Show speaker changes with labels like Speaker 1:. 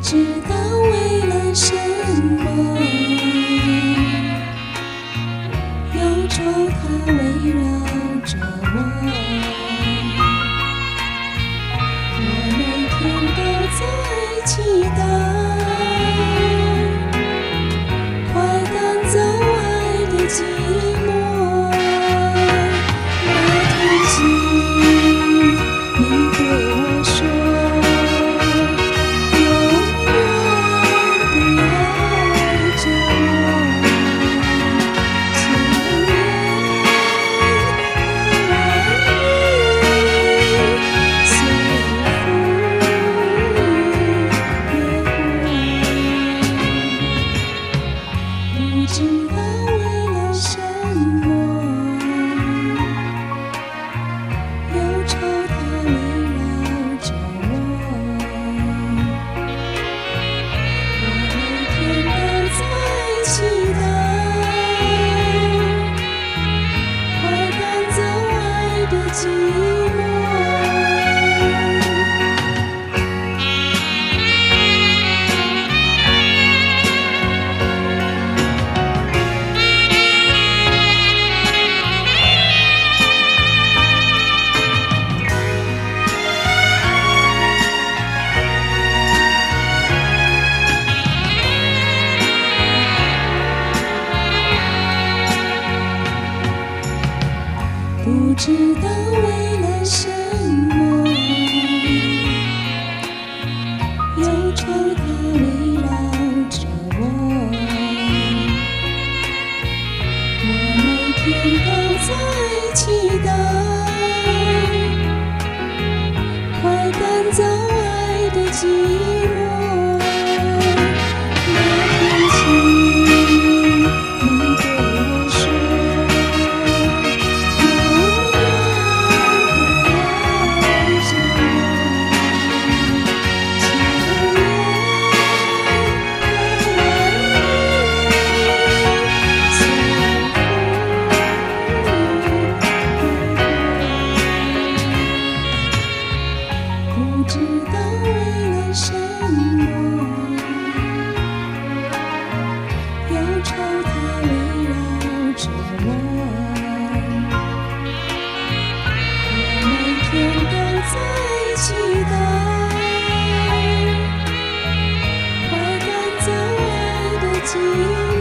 Speaker 1: 知道为了什么，忧愁它围绕着我，我每天都在期待，快赶走爱的寂寞。那天起，你对我说，不知道为了什么，忧愁它围绕着我，我每天都在期待，快赶走爱的寂寞。不知道为了什么，忧愁它围绕着我，我每天都在期待，快赶走爱的寂寞。不知道为了什么，忧愁它围绕着我，我每天都在期待，快赶走爱的寂寞。